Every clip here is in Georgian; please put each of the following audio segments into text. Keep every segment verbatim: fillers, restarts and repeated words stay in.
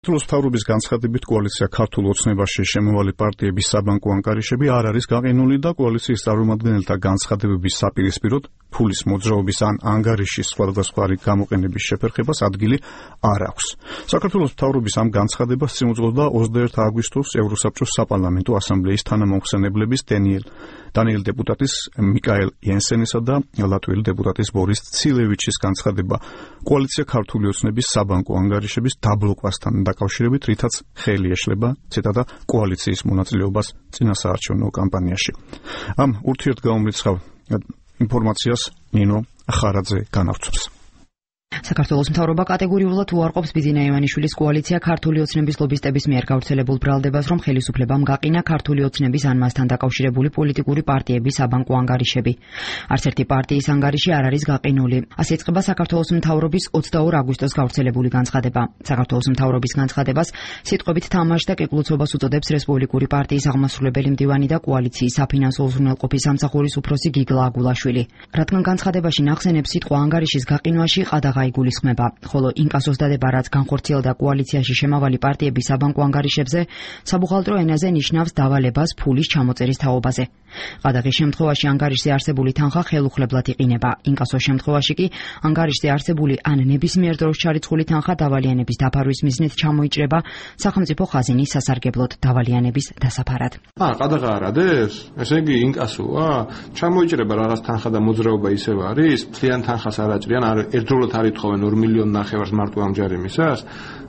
საქართველოს მთავრობის განცხადებით კოალიცია ქართულ ოცნებაში შემავალი პარტიების საბანკო ანგარიშები არ არის გაყინული და კოალიციის წარმომადგენელთა განცხადებების საპირისპიროდ ფულის მოძრაობის ან ანგარიშის სხვადასხვა გამოყენების შეფერხებას ადგილი არ აქვს. საქართველოს მთავრობის ამ განცხადებას წინ ოცდაერთი აგვისტოს ევროსაბჭოს საპარლამენტო ასამბლეის თანამომხსენებლების დენიელ დანიელ დეპუტატის მიკაელ იენსენისა და ლატვიელი დეპუტატის ბორის ცილევიჩის განცხადება კოალიცია ქართული ოცნების საბანკო ანგარიშების დაბლოკვასთან დაკავშირებით, რითაც ხელი ეშლება ციტატა კოალიციის მონაწილეობას წინასაარჩევნო კამპანიაში. ამ ურთიერთგაუმრიცხავ ინფორმაციას ნინო ხარაძე განავრცობს. საქართველოს მთავრობა კატეგორიულად უარყოფს ბიძინა ივანიშვილის კოალიცია ქართული ოცნების ლობისტების მიერ გავრცელებულ ბრალდებას, რომ ხელისუფლებამ გაყინა ქართული ოცნების ან მასთან დაკავშირებული პოლიტიკური პარტიების საბანკო ანგარიშები. არც ერთი პარტიის ანგარიში არ არის გაყინული. ასე იწყება საქართველოს მთავრობის ოცდაორი აგვისტოს გავრცელებული განცხადება. საქართველოს მთავრობის განცხადებას სიტყვებით თამაშ და კეკლუცობას უწოდებს რესპუბლიკური პარტიის აღმასრულებელი მდივანი და კოალიციის საფინანსო უზრუნველყოფის სამსახურის უფროსი გიგლა აგულაშვილი. რადგან განცხადებაში ნახსენებს სიტყვა ანგარიშის გაყინვაში ყადაღა იგულისხმება, ხოლო ინკასოს დადება, რაც განხორციელდა კოალიციაში შემავალი პარტიების საბანკო ანგარიშებზე, საბუღალტრო ენაზე ნიშნავს დავალებას ფულის ჩამოწერის თაობაზე. ყადაღის შემთხვევაში ანგარიშზე არსებული თანხა ხელუხლებლად იყინება. ინკასოს შემთხვევაში კი ანგარიშზე არსებული ან ნებისმიერ დროს ჩარიცხული თანხა დავალიანების დაფარვის მიზნით ჩამოიჭრება სახელმწიფო ხაზინის სასარგებლოდ დავალიანების დასაფარად. აა, ყადაღა არ არის? ესე იგი ინკასოა? ჩამოიჭრება რაღაც თანხა და მოძრაობა ისევ არის? მთლიან თანხას არ აჭრიან, არ ერთდროულად არ ითხოვენ ორ მილიონ ნახევარს მარტო ამ ჯარიმისას.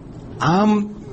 ამ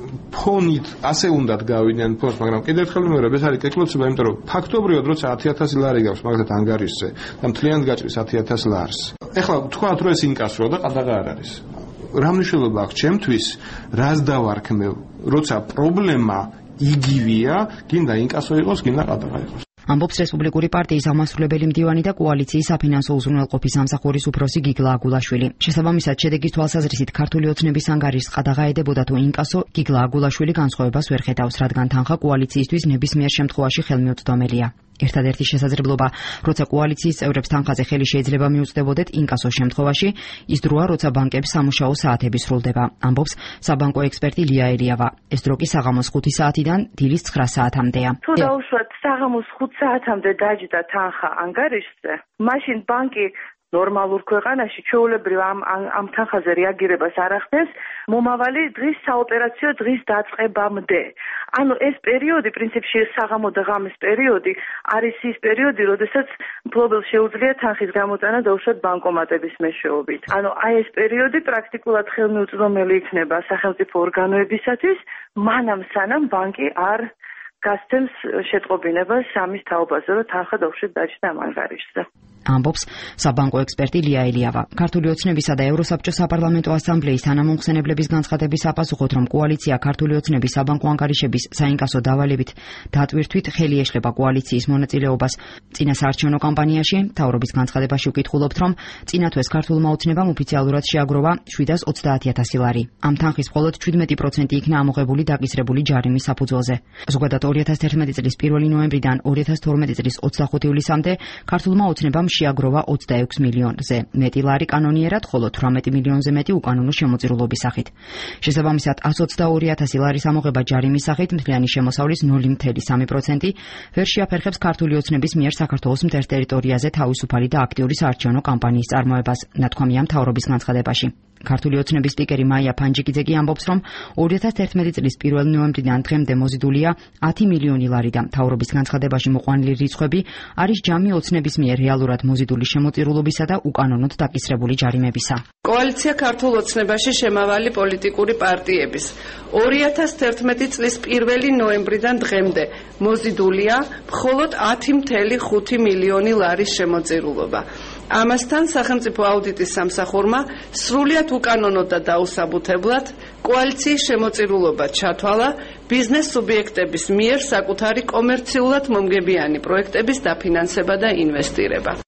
ფონით ასე უნდათ გავიდნენ ფონს, მაგრამ კიდევ ერთხელ ვიმეორებ, ეს არის კეკლოცება, იმიტომ რომ ფაქტობრივად როცა ათი ათასი ლარი გაქვს მაგათ ანგარიშზე და მთლიანად გაჭრის ათი ათასი ლარს. ეხლა თქვათ რომ ეს ინკასოა და ყადაღა არ არის. რა მნიშვნელობა აქვს ჩემთვის, რას დავარქმევ, როცა პრობლემა იგივეა, გინდა ინკასო იყოს, გინდა ყადაღა იყოს. ამბობს რესპუბლიკური პარტიის აღმასრულებელი მდივანი და კოალიციის საფინანსო უზრუნველყოფის სამსახურის უფროსი გიგლა აგულაშვილი. შესაბამისად, შედეგის თვალსაზრისით ქართული ოცნების ანგარიშს ყადაღა ედებოდა თუ ინკასო, გიგლა აგულაშვილი განსხვავებას ვერ ხედავს, რადგან თანხა კოალიციისთვის ნებისმიერ შემთხვევაში ხელმიუწვდომელია. ერთადერთი შესაძლებლობა, როცა კოალიციის წევრებს თანხაზე ხელი შეიძლება მიუწვდებოდეთ ინკასოს შემთხვევაში, ის დროა, როცა ბანკებს სამუშაო საათები სრულდება, ამბობს საბანკო ექსპერტი ლია ელიავა. ეს დრო კი საღამოს ხუთი საათიდან დილის ცხრა საათამდეა. თუ დაუშვათ საღამოს ხუთ საათამდე დაჯდა თანხა ანგარიშზე, მაშინ ბანკი ნორმალურ ქვეყანაში ჩვეულებრივ ამ ამ თანხაზე რეაგირებას არ ახდენს მომავალი დღის საოპერაციო დღის დაწყებამდე. ანუ ეს პერიოდი პრინციპში საღამო და ღამის პერიოდი არის ის პერიოდი, როდესაც მფლობელს შეუძლია თანხის გამოწანა დაუშვათ ბანკომატების მეშვეობით. ანუ აი ეს პერიოდი პრაქტიკულად ხელმიუწვდომელი იქნება სახელმწიფო ორგანოებისათვის, მანამ სანამ ბანკი არ გასცემს შეტყობინებას ამის თაობაზე, რომ თანხა დაუშვათ დაჯდა ამ ანგარიშზე. ამბობს საბანკო ექსპერტი ლია ელიავა. ქართული ოცნებისა და ევროსაბჭოს საპარლამენტო ასამბლეის თანამომხსენებლების განცხადების საპასუხოდ, რომ კოალიცია ქართული ოცნების საბანკო ანგარიშების საინკასო დავალებით დატვირთვით ხელი ეშლება კოალიციის მონაწილეობას წინასაარჩევნო კამპანიაში, მთავრობის განცხადებაში ვკითხულობთ, რომ წინა თვეს ქართულმა ოცნებამ ოფიციალურად შეაგროვა შვიდას ოცდაათი ათასი ლარი. ამ თანხის მხოლოდ შვიდმეტი პროცენტი იქნა ამოღებული დაკისრებული ჯარიმის საფუძველზე. ზოგადად ორი ათას თერთმეტი წლის პირველი ნოემბრიდან ორი ათას თორმეტი წლის ოცდახუთი ივლისამდე ქართულმა ოცნებამ შეაგროვა ოცდაექვსი მილიონზე მეტი ლარი კანონიერად, ხოლო თვრამეტი მილიონზე მეტი უკანონო შემოწირულობის სახით. შესაბამისად, ას ოცდაორი ათასი ლარის ამოღება ჯარიმის სახით მთლიანი შემოსავლის ნული მცდე სამი პროცენტი ვერ შეაფერხებს ქართული ოცნების მიერ საქართველოს მთელ ტერიტორიაზე თავისუფალი და აქტიური საარჩევნო კამპანიის წარმოებას, ნათქვამია მთავრობის განცხადებაში. ქართული ოცნების სპიკერი მაია ფანჯიკიძე ამბობს, რომ ორი ათას თერთმეტი წლის პირველი ნოემბრიდან დღემდე მოზიდულია ათი მილიონი ლარი და მთავრობის განცხადებაში მოყვანილი რიცხვები არის ჯამი ოცნების მიერ რეალურად მოზიდული შემოწირულობისა და უკანონოდ დაკისრებული ჯარიმებისა. კოალიცია ქართულ ოცნებაში შემავალი პოლიტიკური პარტიების ორი ათას თერთმეტი წლის პირველი ნოემბრიდან დღემდე მოზიდულია მხოლოდ ათი მცდე ხუთი მილიონი ლარის შემოწირულობა. ამასთან სახელმწიფო აუდიტის სამსახურმა სრულიად უკანონოდ და დაუსაბუთებლად კოალიციის შემოწირულობა ჩათვალა ბიზნეს სუბიექტების მიერ საკუთარი კომერციულად მომგებიანი პროექტების დაფინანსება და ინვესტირება.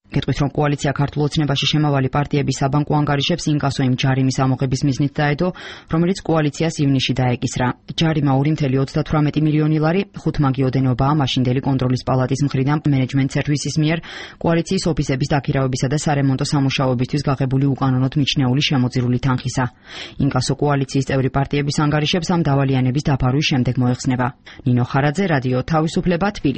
გეტყვით, რომ კოალიცია ქართულ ოცნებაში შემავალი პარტიების საბანკო ანგარიშებს ინკასო იმ ჯარიმის ამოღების მიზნით დაედო, რომელიც კოალიციას ივნისში დაეკისრა. ჯარიმა ორი წუთი ოცდათვრამეტი მილიონი ლარი, ხუთ მაგიოდენობაა მაშინდელი კონტროლის პალატის მხრიდან მენეჯმენტ სერვისის მიერ კოალიციის ოფისების დაქირავებისა და სარემონტო სამუშაოებისთვის გაღებული უკანონოდ მიჩნეული შემოძირული თანხისა. ინკასო კოალიციის წევრი პარტიების ანგარიშებს ამ დავალიანების დაფარვის შემდეგ მოეხსნება. ნინო ხარაძე, რადიო თავისუფლება, თბილისი.